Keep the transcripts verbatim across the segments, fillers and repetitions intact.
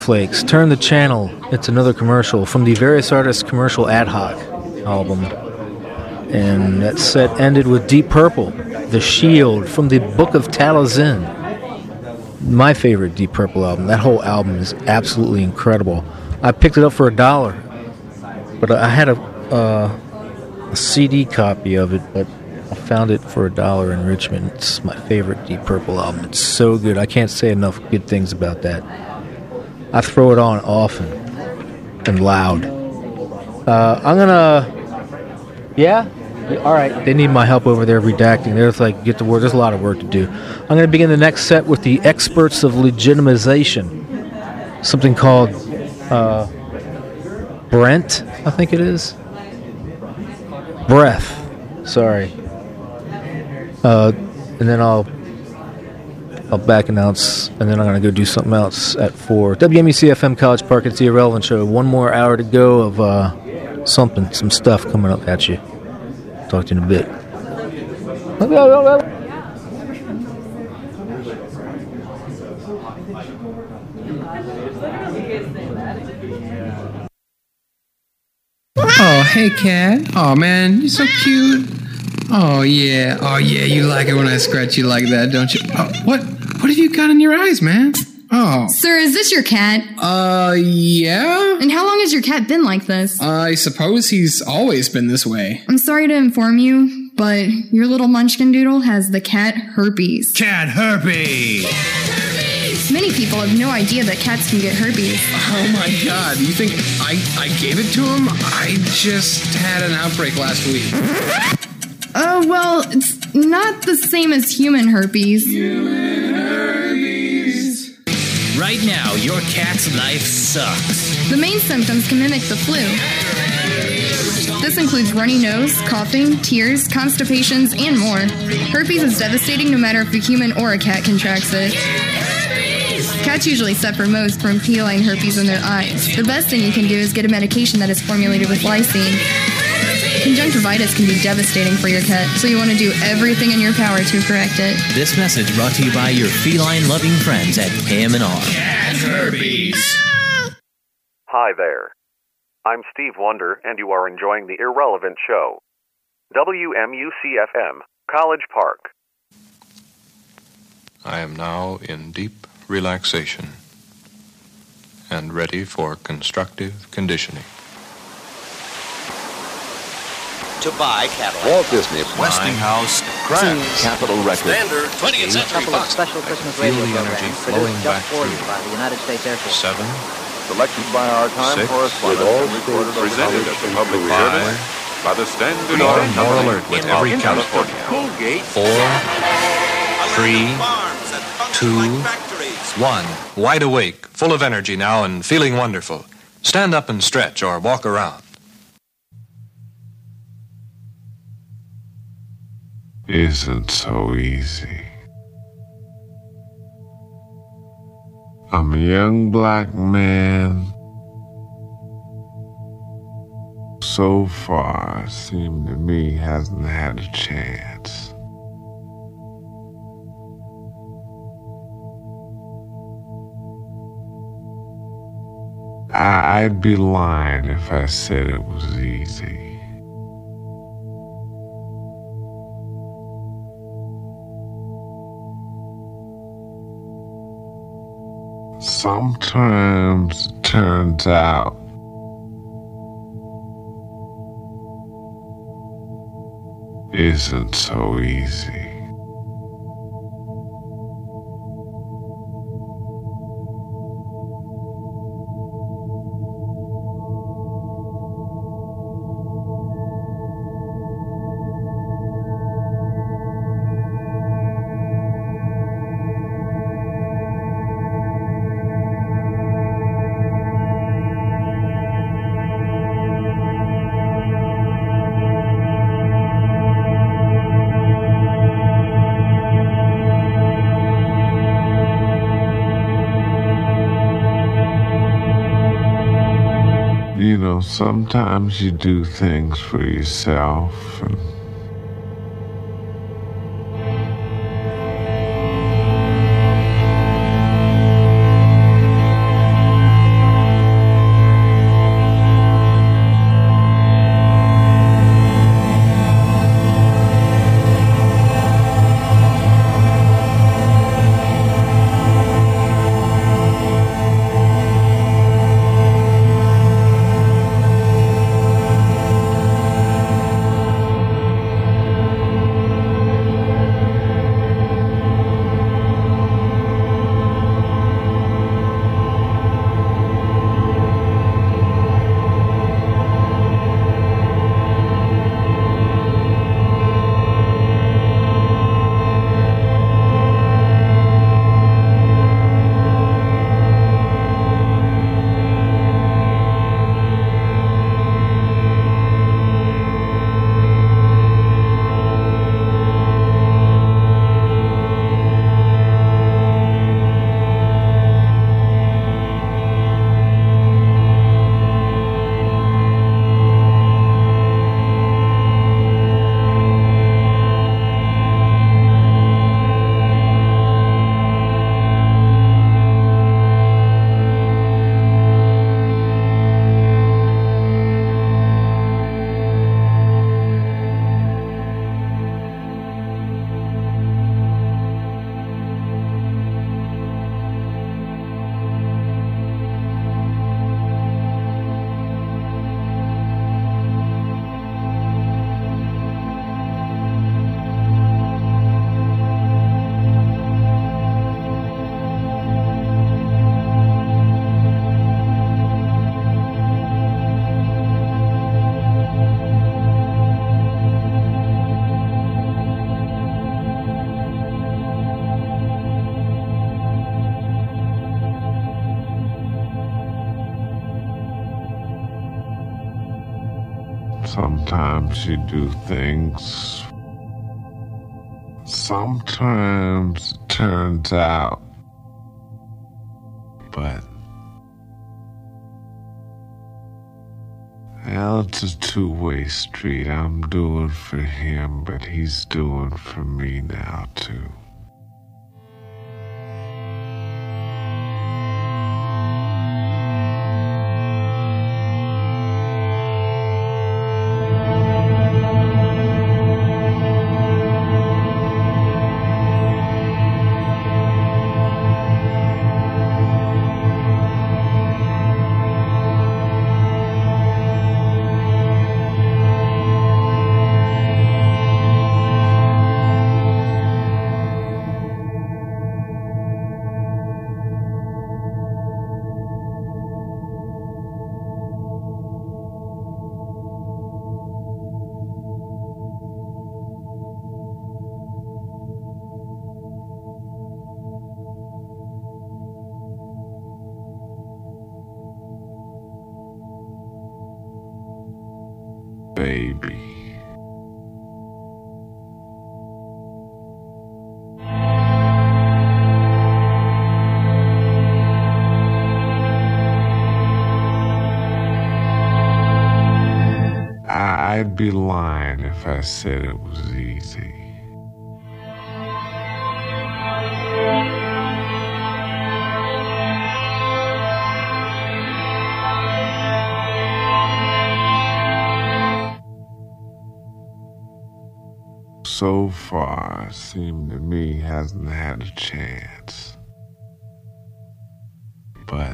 Flakes, Turn the Channel. It's another commercial from the Various Artists Commercial Ad Hoc album. And that set ended with Deep Purple, The Shield from the Book of Taliesin. My favorite Deep Purple album. That whole album is absolutely incredible. I picked it up for a dollar, but I had a, uh, a C D copy of it, but I found it for a dollar in Richmond. It's my favorite Deep Purple album. It's so good. I can't say enough good things about that. I throw it on often and loud. Uh, I'm gonna, yeah, all right. They need my help over there redacting. There's like get to work. There's a lot of work to do. I'm gonna begin the next set with the Experts of Legitimization, something called uh, Brent, I think it is. Breath. Sorry. Uh, and then I'll. I'll back announce, and then I'm going to go do something else at four. W M E C F M College Park, it's the Irrelevant Show. One more hour to go of uh, something, some stuff coming up at you. Talk to you in a bit. Oh, hey, cat. Oh, man, you're so cute. Oh, yeah. Oh, yeah, you like it when I scratch you like that, don't you? Oh, what? What have you got in your eyes, man? Oh. Sir, is this your cat? Uh, yeah? And how long has your cat been like this? I suppose he's always been this way. I'm sorry to inform you, but your little munchkin doodle has the cat herpes. Cat herpes! Cat herpes! Many people have no idea that cats can get herpes. Oh my god, you think I, I gave it to him? I just had an outbreak last week. Oh, uh, well, it's not the same as human herpes. Human herpes. Right now, your cat's life sucks. The main symptoms can mimic the flu. This includes runny nose, coughing, tears, constipations, and more. Herpes is devastating no matter if a human or a cat contracts it. Cats usually suffer most from feline herpes in their eyes. The best thing you can do is get a medication that is formulated with lysine. Conjunctivitis can be devastating for your cat, so you want to do everything in your power to correct it. This message brought to you by your feline-loving friends at K M N R. Cat herpes. Hi there. I'm Steve Wonder, and you are enjoying the Irrelevant Show. W M U C F M, College Park. I am now in deep relaxation and ready for constructive conditioning. To buy Cadillac. Walt Disney, Westinghouse, Kraft, Capitol Records, Standard twentieth Century Fox. Special Christmas Feel radio the energy program flowing back for you through. by the United States Air Force. Seven, selected by our time Six, correspondent, with all and recorded over presented at the public service five, by the Standard more, Oil more Company alert with in every California. Colgate, four, three, two, one. Wide awake, full of energy now, and feeling wonderful. Stand up and stretch or walk around. Isn't so easy. I'm a young black man. So far, seemed to me, hasn't had a chance. I- I'd be lying if I said it was easy. Sometimes it turns out isn't so easy. You know, sometimes you do things for yourself and Sometimes you do things. Sometimes it turns out. But well, it's a two-way street. I'm doing for him, but he's doing for me now, too. Baby. I- I'd be lying if I said it was easy. So far, it seemed to me hasn't had a chance. But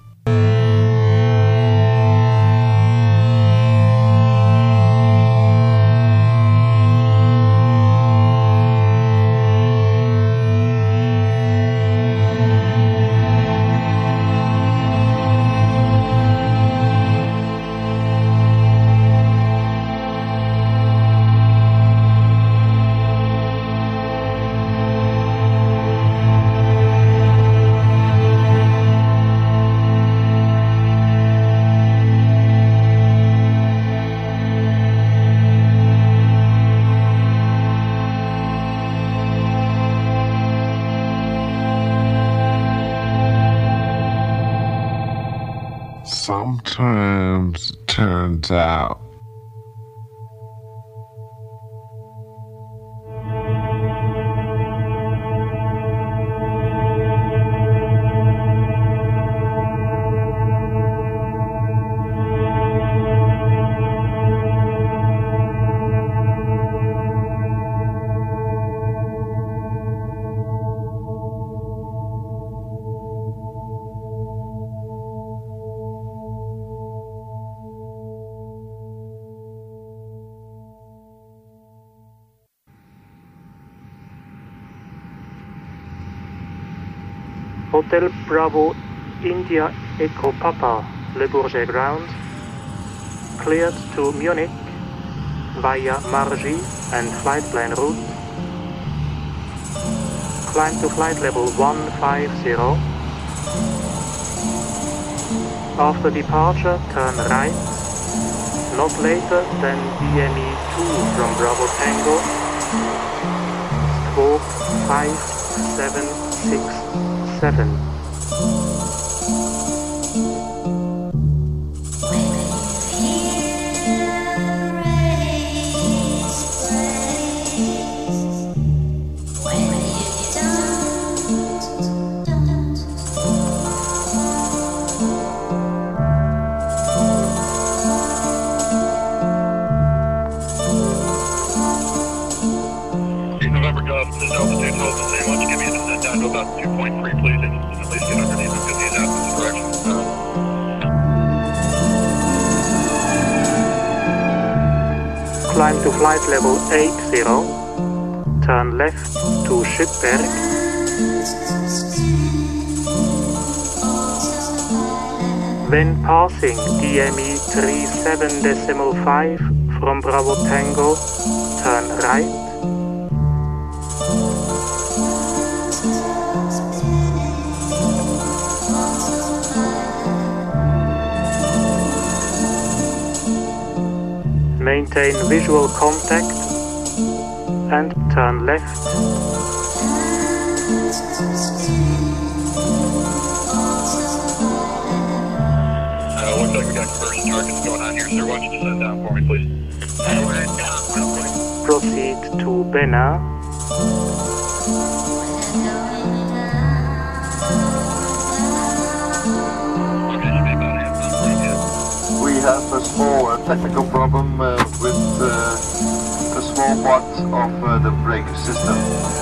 sometimes it turns out Hotel Bravo India Echo Papa, Le Bourget ground, cleared to Munich via Margis and flight plan route. Climb to flight level one five zero. After departure, turn right, not later than D M E two from Bravo Tango, stroke five seven six seven. November Golf, this is altitude, hold the same one. Give me a descent down to about two point three, please, and at least get underneath them because he's out this direction. Climb to flight level eight zero, turn left to Schipberg. When passing D M E three seven decimal five from Bravo Tango, turn right. Maintain visual contact and turn left. Uh, looks like we got conversion targets going on here, sir. Why don't you descend down for me, please? Proceed to Bena. We have a small uh, technical problem uh, with uh, a small part of uh, the brake system.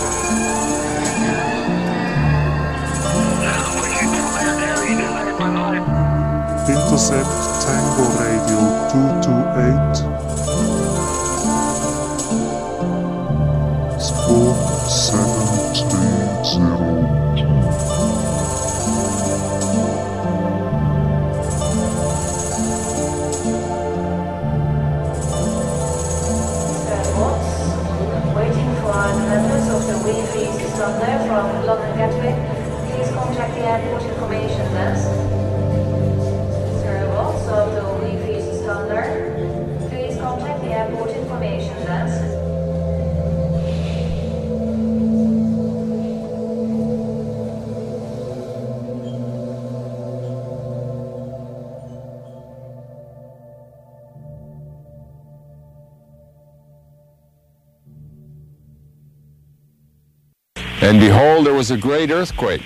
Intercept Tango Radio two two eight. Score seven three zero. Waiting for members of the Wi-Fi system there from London Gatwick. Please contact the airport information desk. Servants of the Wi-Fi system there. Please contact the airport information desk. And behold, there was a great earthquake.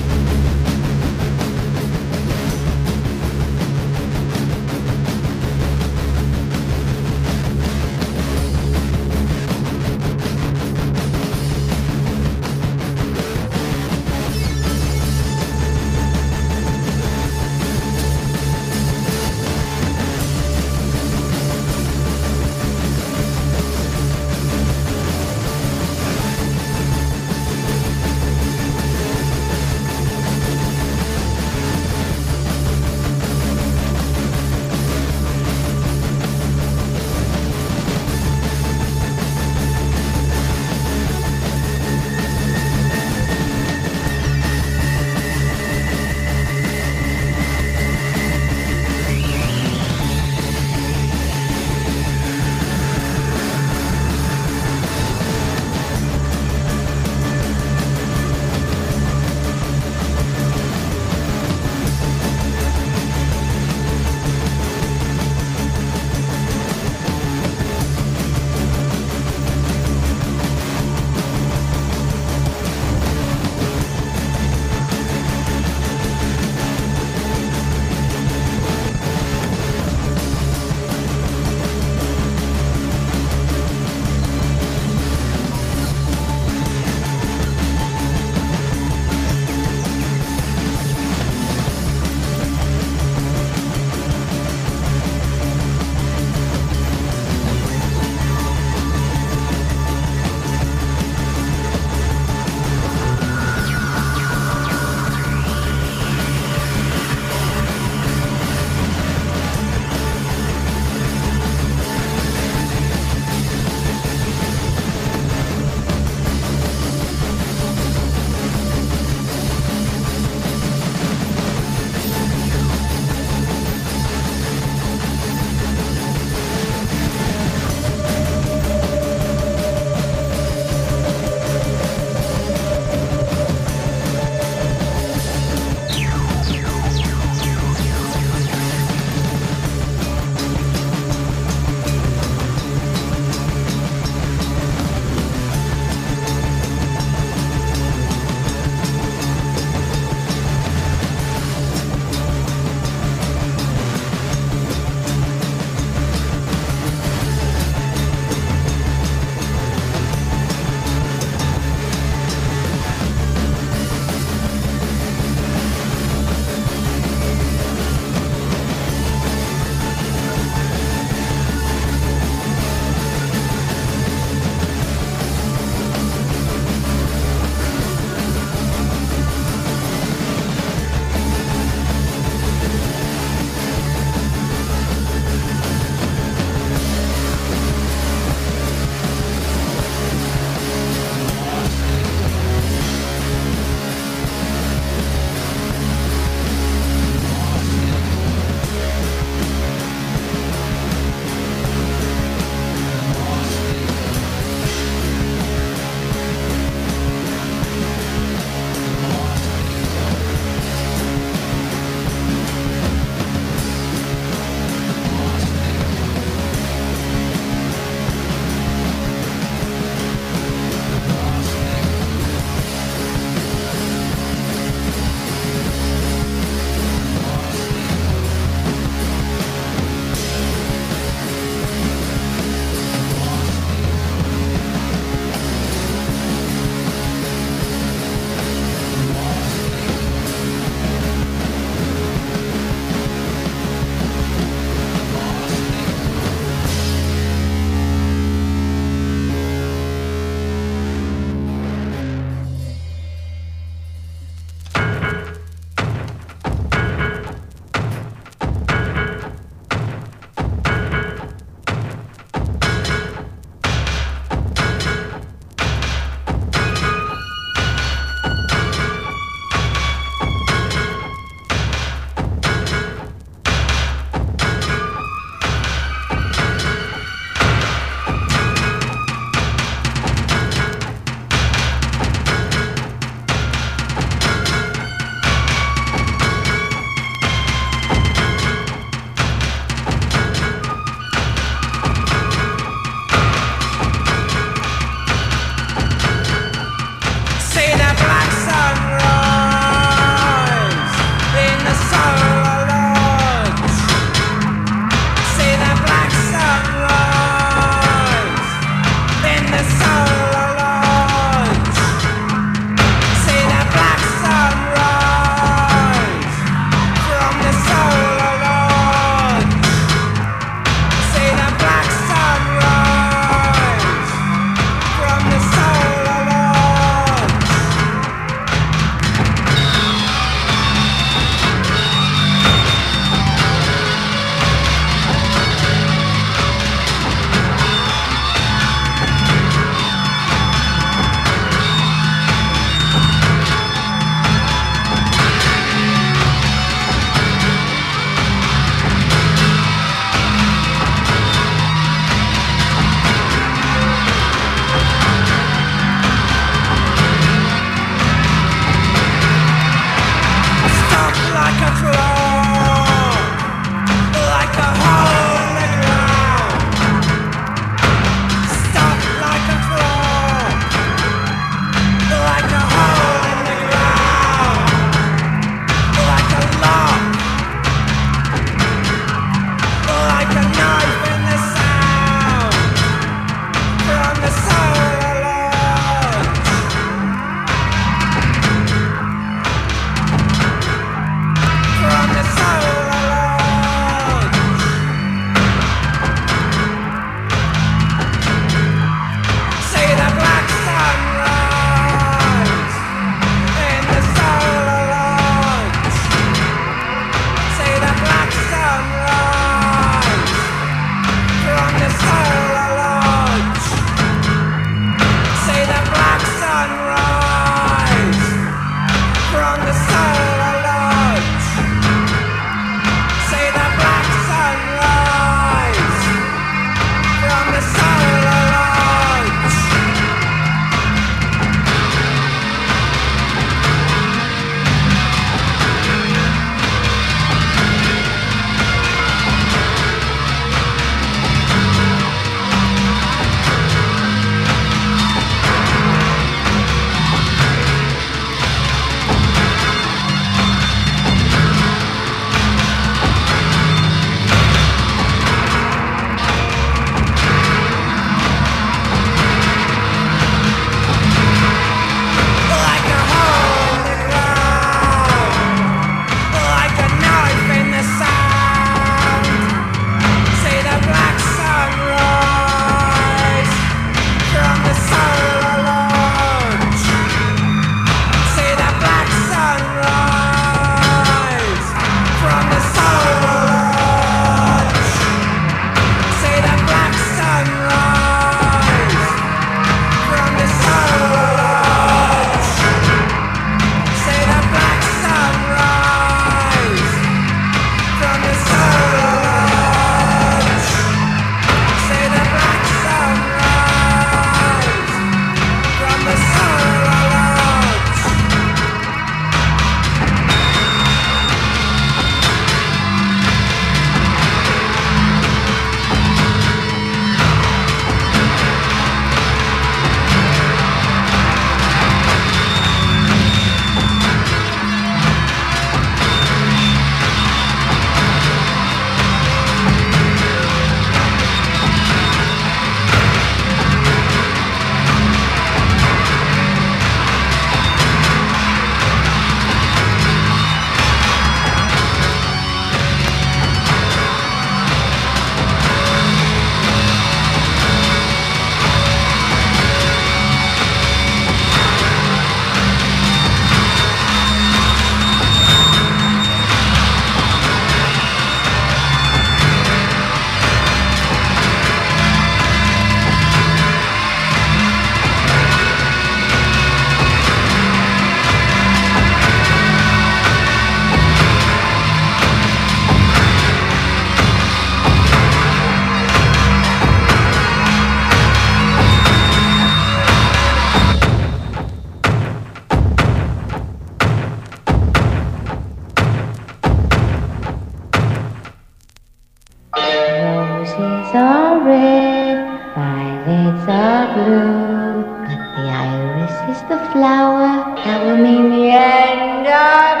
Roses are red, violets are blue, but the iris is the flower that will mean the end of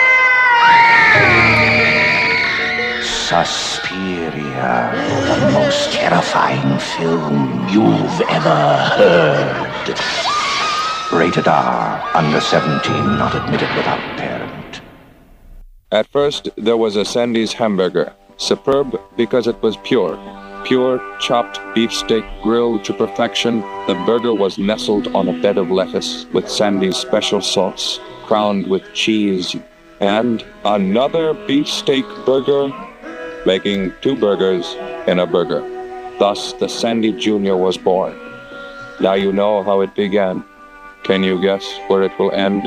you. Suspiria, the most terrifying film you've ever heard. Rated R, under seventeen, not admitted without parent. At first, there was a Sandy's hamburger. Superb because it was pure. Pure, chopped beefsteak grilled to perfection. The burger was nestled on a bed of lettuce with Sandy's special sauce, crowned with cheese. And another beefsteak burger, making two burgers in a burger. Thus, the Sandy Junior was born. Now you know how it began. Can you guess where it will end?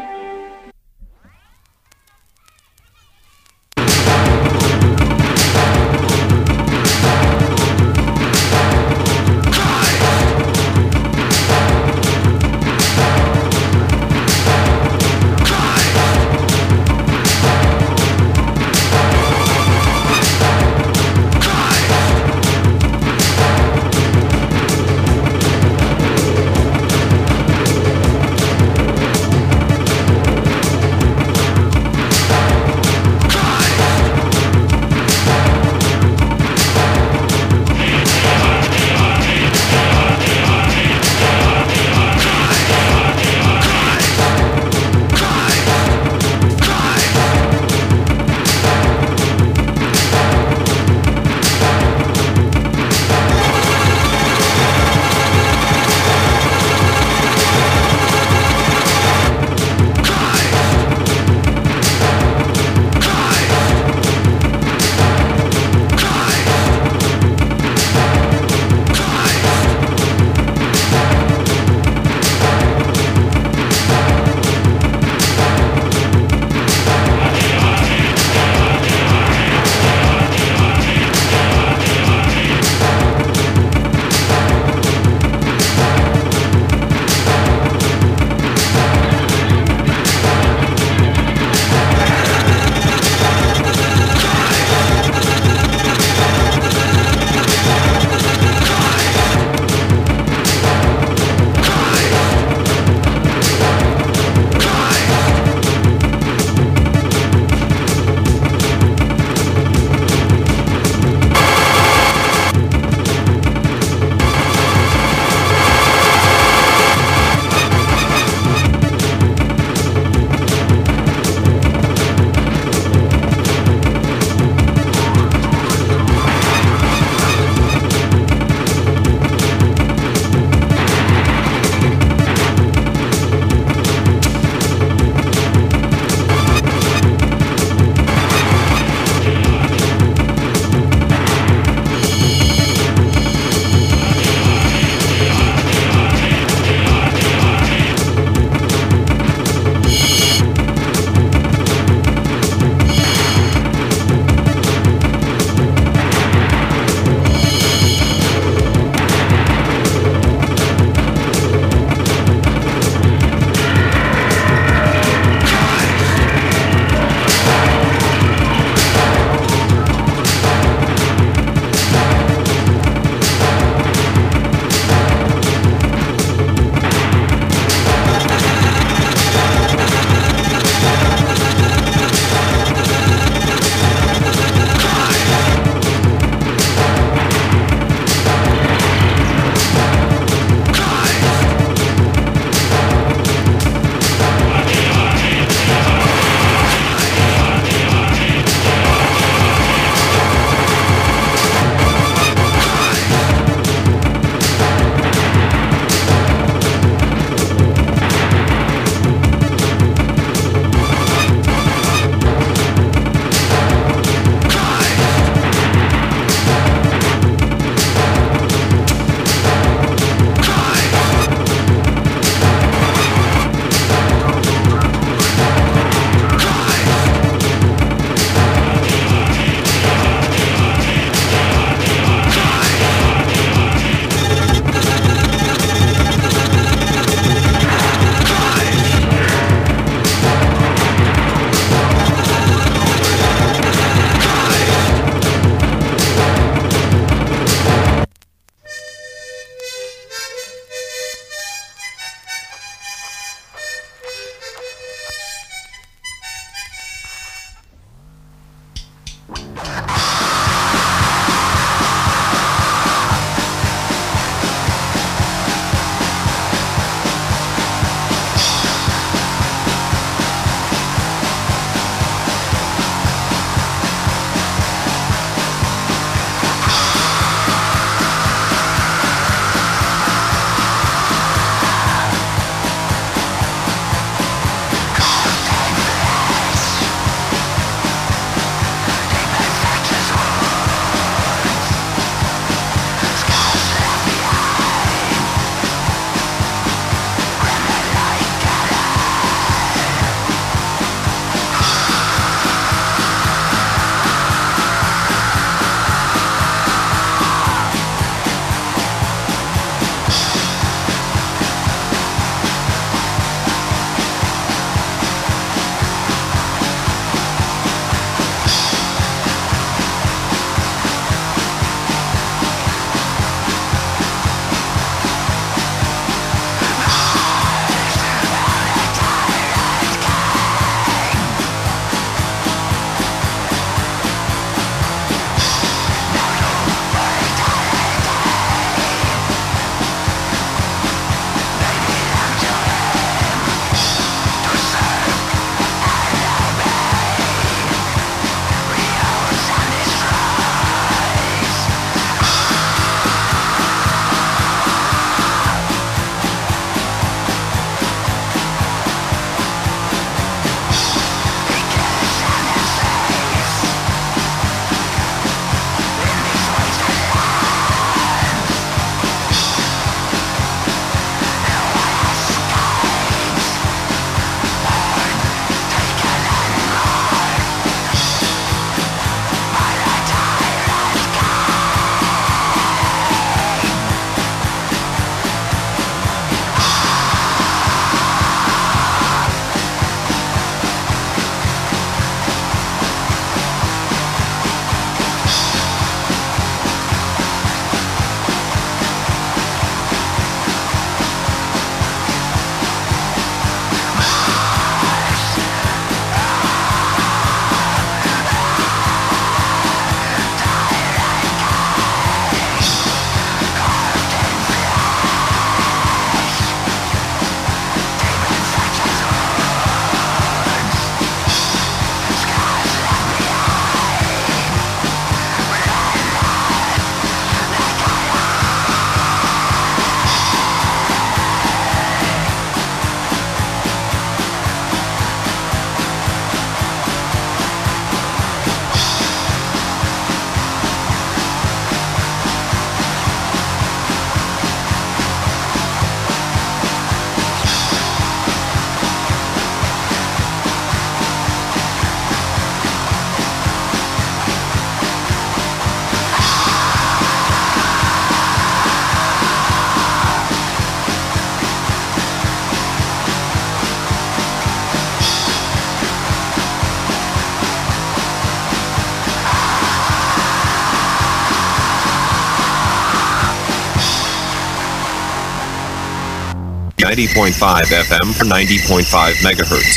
ninety point five F M for ninety point five megahertz.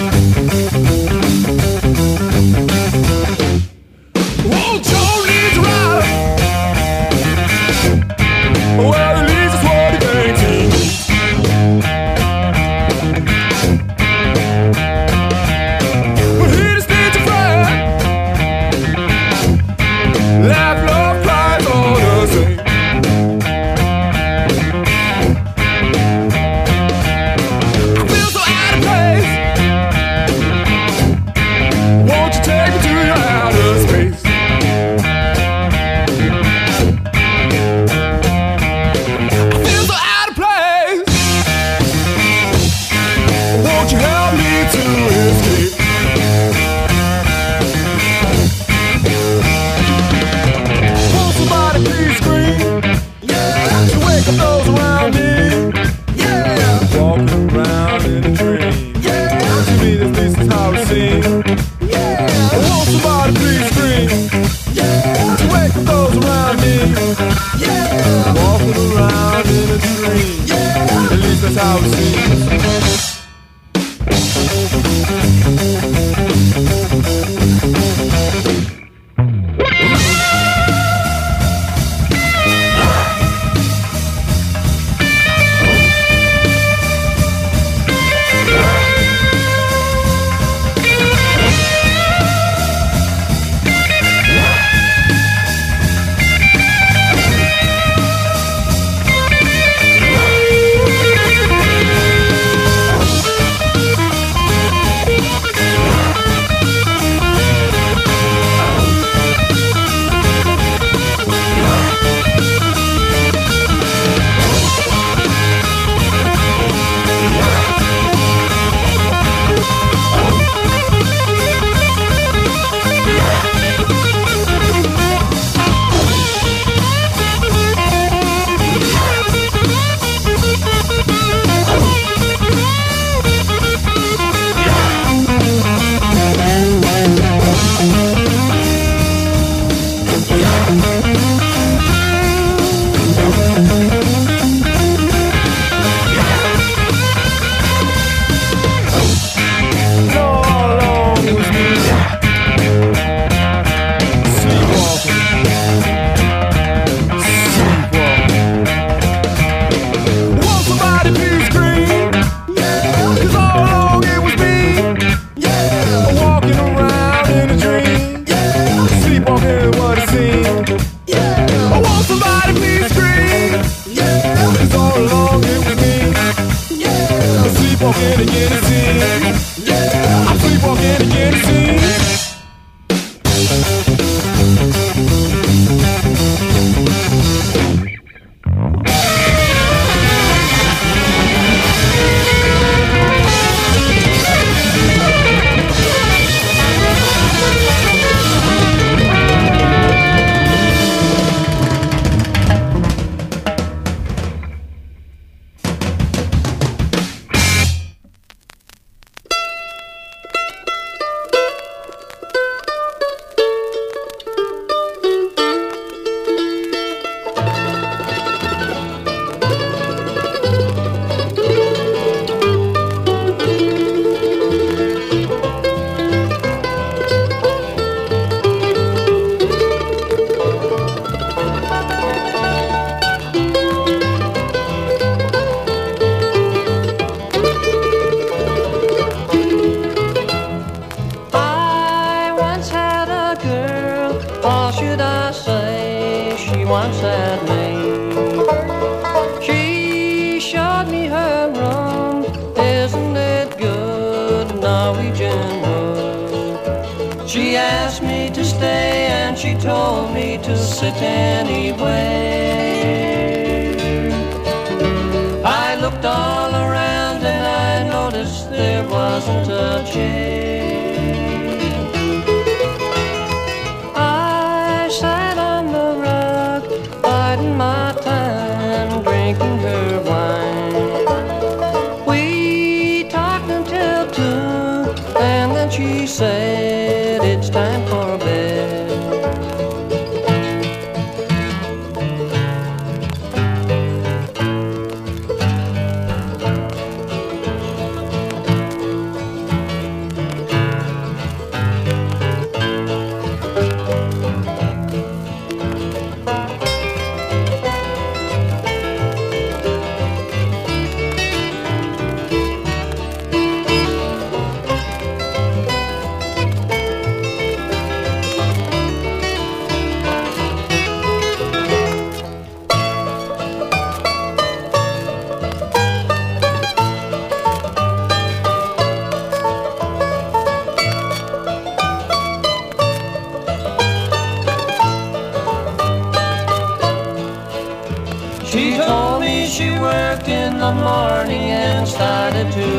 Whoa, Joe needs a ride. Or should I say she once had me? She showed me her room. Isn't it good, Norwegian wood? She asked me to stay and she told me to sit anywhere. I looked all around and I noticed there wasn't a chair. I sat on the rug, biding my time, drinking her wine. We talked until two, and then she said it's time for bed. She told me she worked in the morning and started to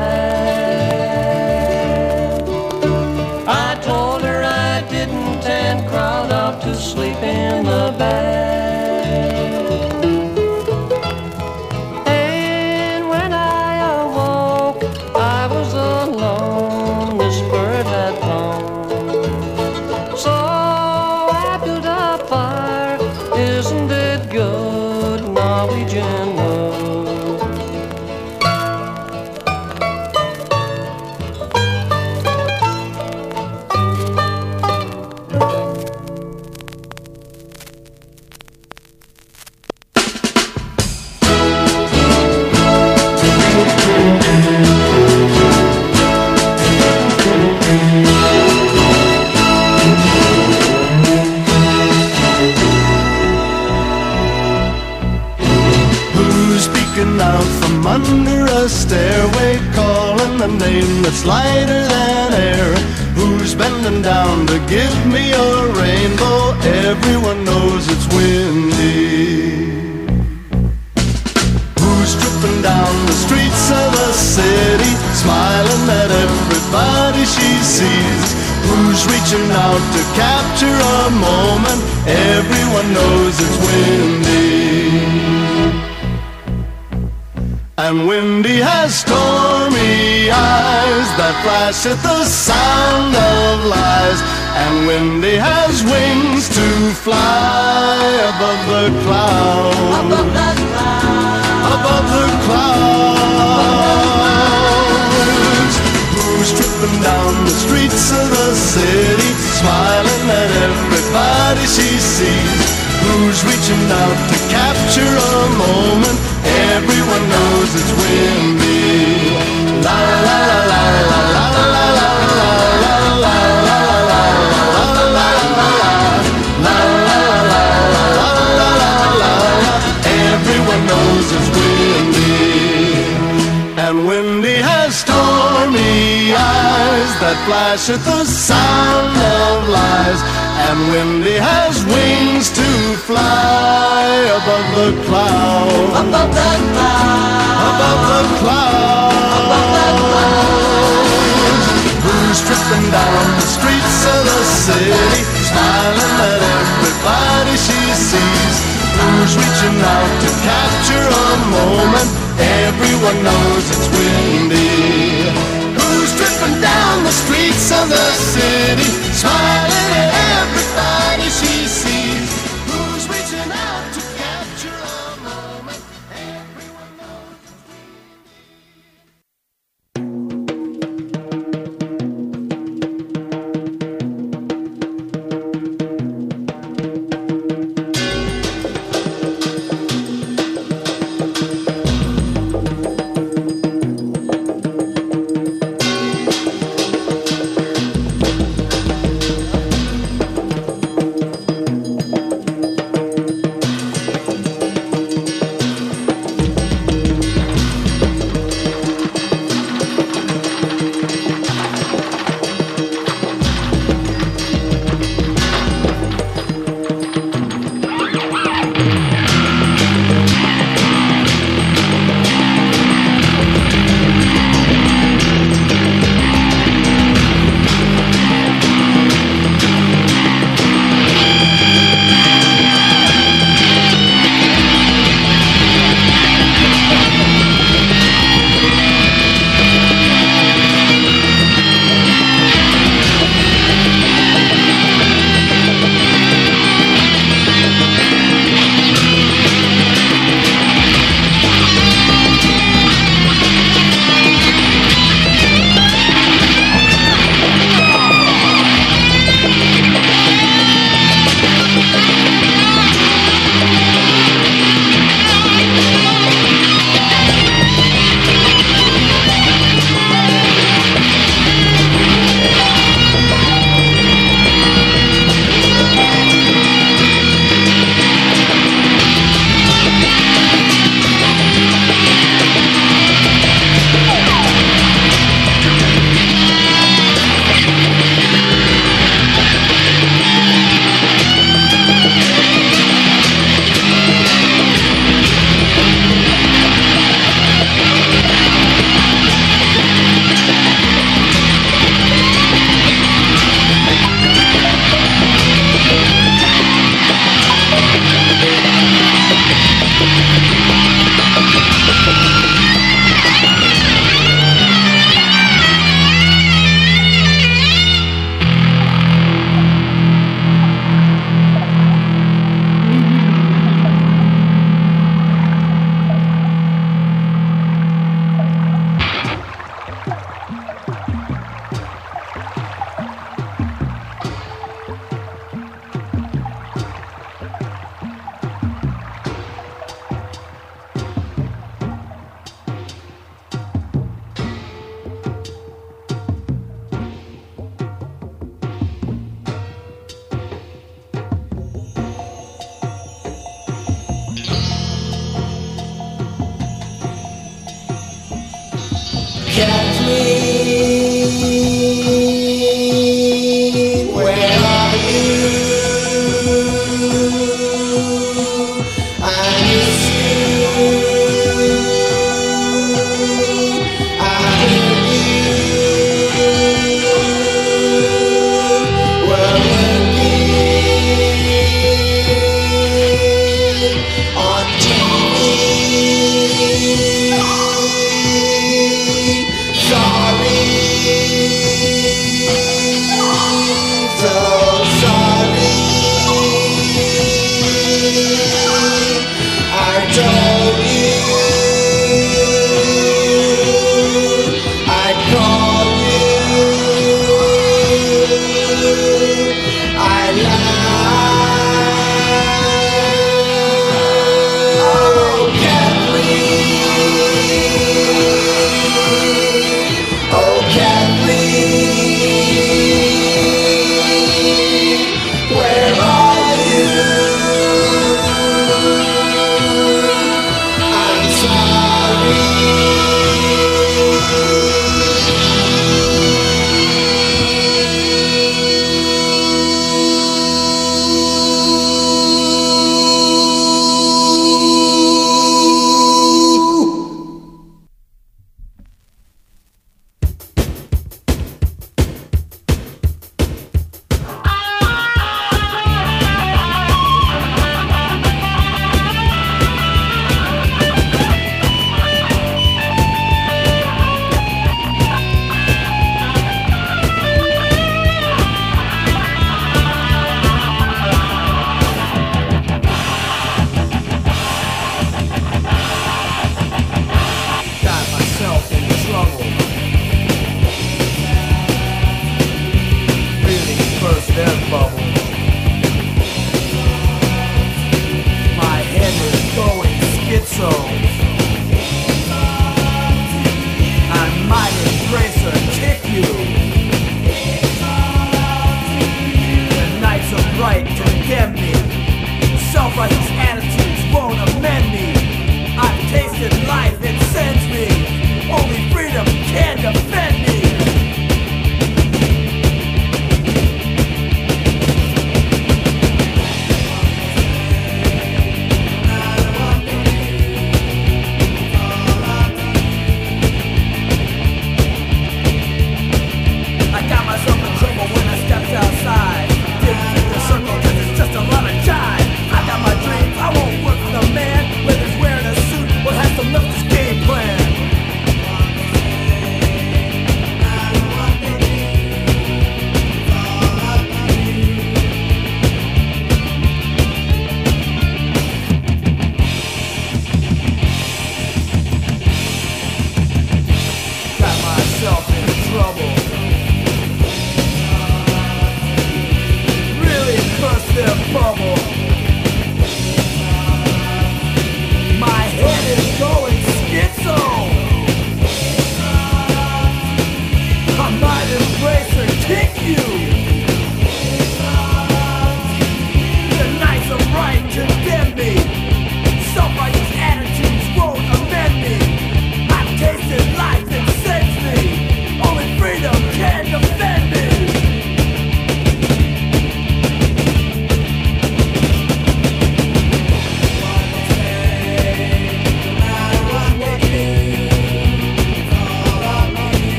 laugh. I told her I didn't and crawled off to sleep in the bed. And when I awoke, I was alone, this bird had flown. So I built a fire, isn't it good, Norwegian wood? Out from under a stairway, calling a name that's lighter than air. Who's bending down to give me a rainbow? Everyone knows it's Windy. Who's tripping down the streets of the city, smiling at everybody she sees? Who's reaching out to capture a moment? Everyone knows it's Windy. And Windy has stormy eyes that flash at the sound of lies. And Windy has wings to fly above the clouds. Above the clouds. Above the clouds. Who's tripping down the streets of the city, smiling at everybody she sees? Who's reaching out to capture a moment? Everyone knows it's Windy. La la la la la la la la la la la. Everyone knows it's Windy. And Windy has stormy eyes that flash at the sound of lies. And Windy has wings to fly above the clouds. Above the clouds. Above the clouds. Above the clouds. Who's tripping down the streets of the city, smiling at everybody she sees? Who's reaching out to capture a moment? Everyone knows it's Windy. Who's tripping down the streets of the city, smiling at everybody she sees? Who's reaching out to capture a moment? Everyone knows it's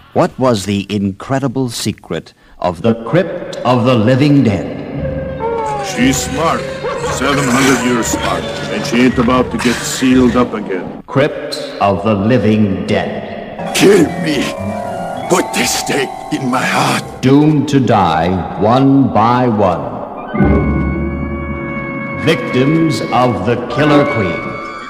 What was the incredible secret of the Crypt of the Living Dead? She's smart. seven hundred years smart. And she ain't about to get sealed up again. Crypt of the Living Dead. Kill me. Put this stake in my heart. Doomed to die one by one. Victims of the Killer Queen.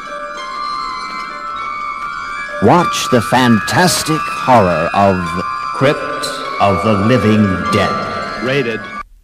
Watch the fantastic horror of Crypt of the Living Dead. Rated.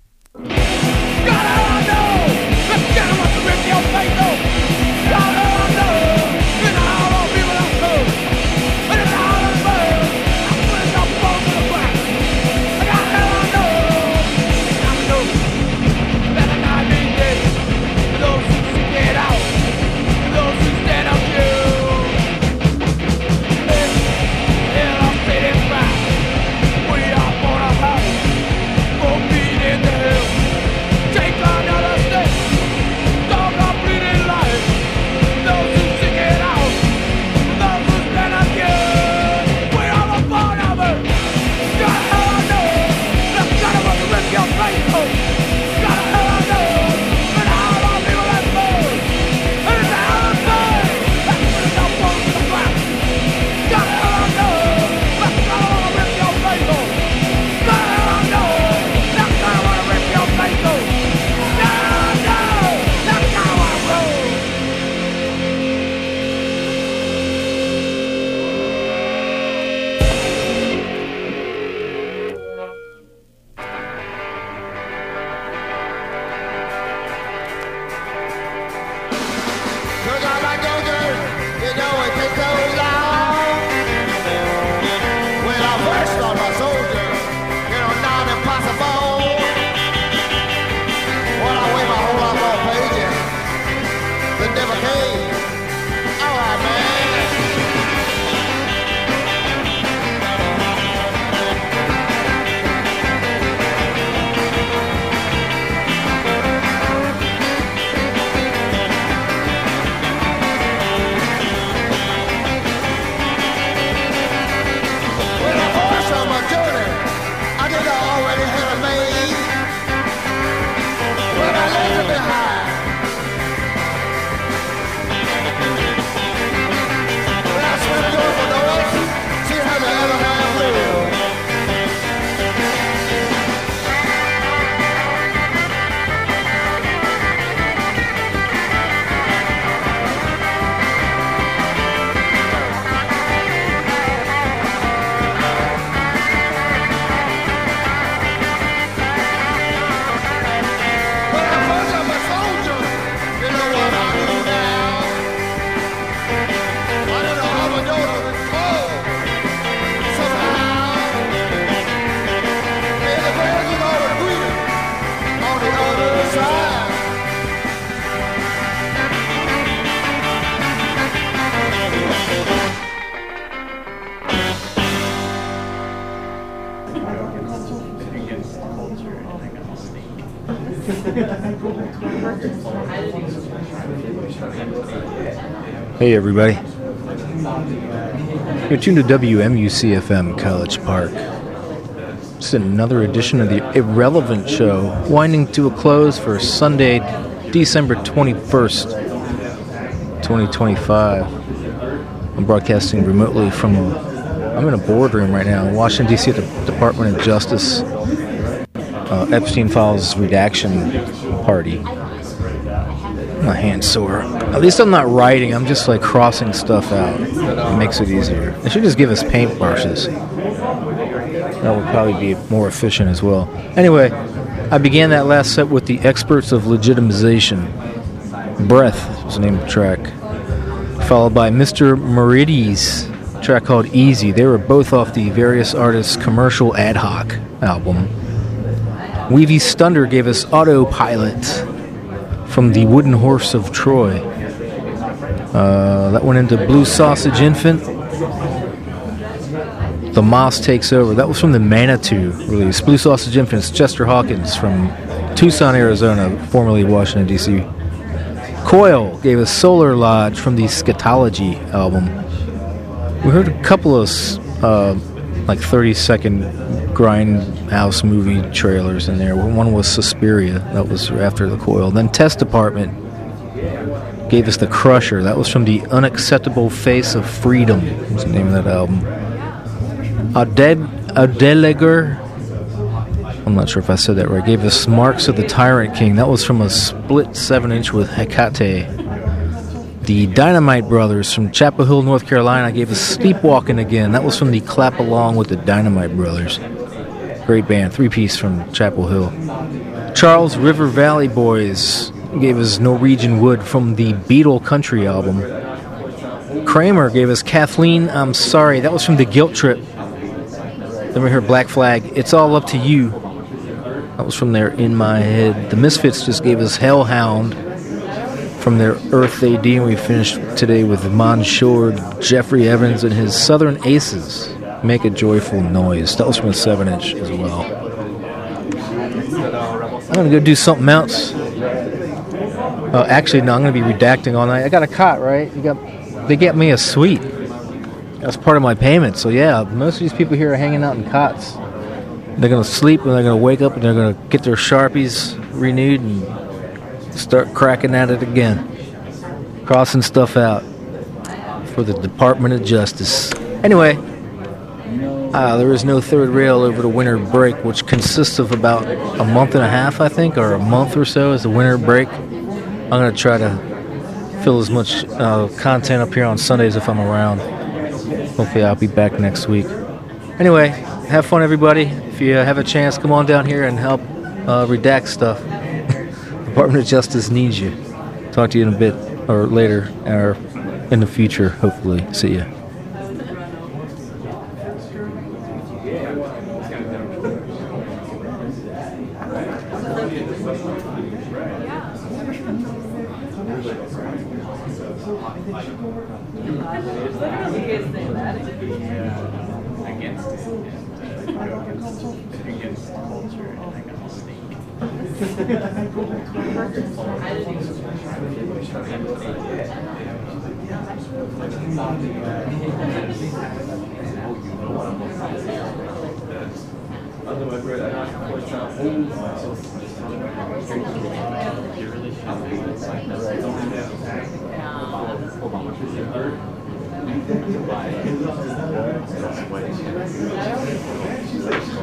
Hey everybody. You're tuned to W M U C F M College Park. It's another edition of the Irrelevant Show, winding to a close for Sunday, December twenty-first, twenty twenty-five. I'm broadcasting remotely from, I'm in a boardroom right now in Washington, D C at the Department of Justice, uh, Epstein Files redaction party. My hand's sore. At least I'm not writing, I'm just like crossing stuff out. It makes it easier. They should just give us paintbrushes. That would probably be more efficient as well. Anyway, I began that last set with the Experts of Legitimization. Breath was the name of the track. Followed by Mister Meridi's track called Easy. They were both off the Various Artists Commercial Ad Hoc album. Weavy Stunder gave us Autopilot from the Wooden Horse of Troy. Uh, that went into Blue Sausage Infant. The Moss Takes Over. That was from the Manitou release. Blue Sausage Infant's Chester Hawkins from Tucson, Arizona, formerly Washington, D C Coil gave us Solar Lodge from the Scatology album. We heard a couple of uh, like thirty second grindhouse movie trailers in there. One was Suspiria, that was after The Coil. Then Test Department gave us The Crusher, that was from The Unacceptable Face of Freedom, was the name of that album. Aded- Adeleger, I'm not sure if I said that right, gave us Marks of the Tyrant King, that was from a split seven inch with Hecate. The Dynamite Brothers from Chapel Hill, North Carolina gave us Sleepwalking Again. That was from the Clap Along with the Dynamite Brothers. Great band, three-piece from Chapel Hill. Charles River Valley Boys gave us Norwegian Wood from the Beatle Country album. Kramer gave us Kathleen, I'm Sorry. That was from the Guilt Trip. Then we heard Black Flag, It's All Up to You. That was from their In My Head. The Misfits just gave us Hellhound from their Earth A D, and we finished today with Monsieur Jeffrey Evans and his Southern Aces, Make a Joyful Noise. That was from a seven inch as well. I'm going to go do something else. Uh, actually, no, I'm going to be redacting all night. I got a cot, right? You got, they get me a suite. That's part of my payment. So, yeah, most of these people here are hanging out in cots. They're going to sleep, and they're going to wake up, and they're going to get their Sharpies renewed and start cracking at it again, crossing stuff out for the Department of Justice. Anyway, uh, there is no third rail over the winter break, which consists of about a month and a half, I think, or a month or so is the winter break. I'm going to try to fill as much uh, content up here on Sundays if I'm around. Hopefully I'll be back next week. Anyway, have fun, everybody. If you uh, have a chance, come on down here and help uh, redact stuff. Department of Justice needs you. Talk to you in a bit, or later, or in the future, hopefully. See ya.